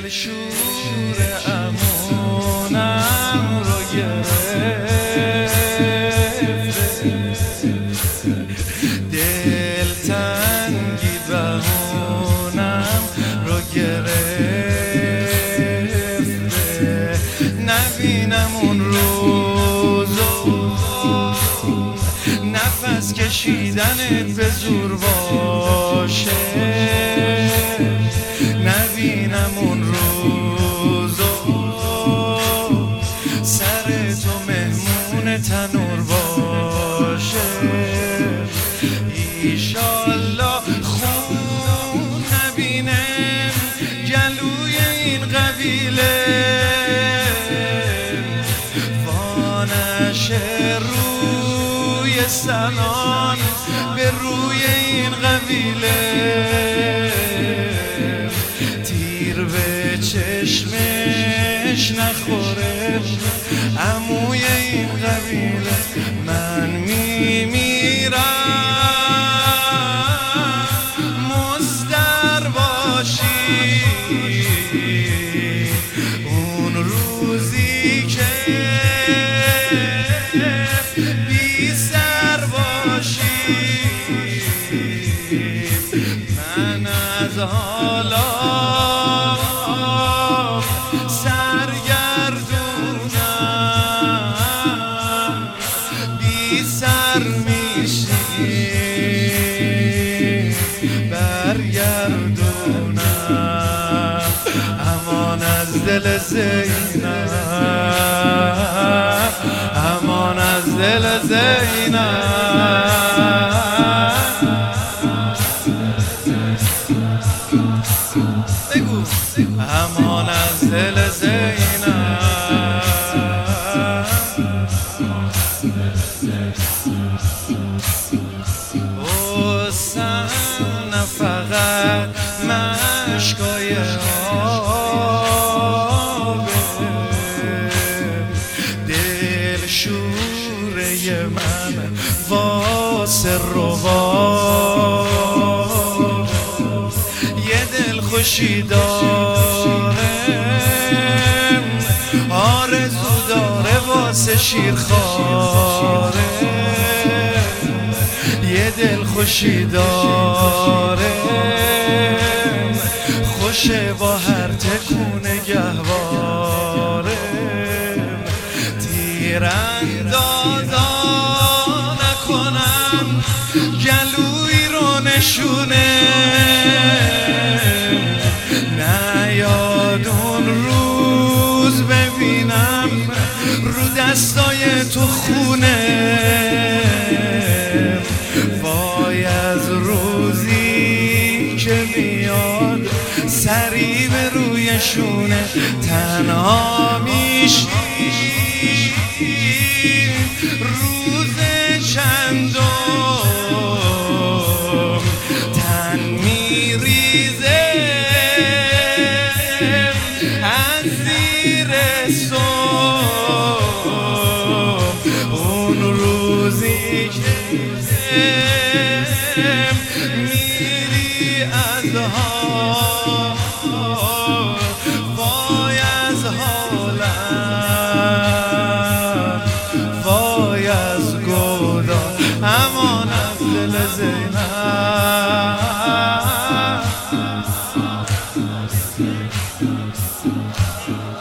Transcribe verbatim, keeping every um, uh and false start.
دل شور امونم رو گرفته، دل تنگی بهونم رو گرفته، نبینم اون روزو نفس کشیدنت به زور باشه، نبینم اون روزو سر تو مهمون تنور باشه، ایشالله خون نبینم گلوی این قبیله، وانشه روی سنان به روی این قبیله، تیر به چشمش نخوره عموی این قبیله، من میمیرم مضطر باشی اون روزی که بی سر باشی، من از حالا سرگردونم، بی سر میشی برگردونم، امان از دل زینب، امان از دل زینب، بگو امان از دل زینب، حسن فقط مشکای آبه، دل شوره من واسه رباب، یه دل خوشی دارم آرزو داره واسه شیرخواره، یه دل خوشی داره خوشه با هر تکونه گهواره، تیراندازا نکنم گلوی رو نشونه، نیاد اون روز ببینم رو دستای تو خونه، وای از روزی که میاد سری به روی شونه، تنها میشی روز چندم، تن میریزه از زیر صبح، اون روزی که میری از حال، وای از حالم، وای از گدا، امان از دل زینب.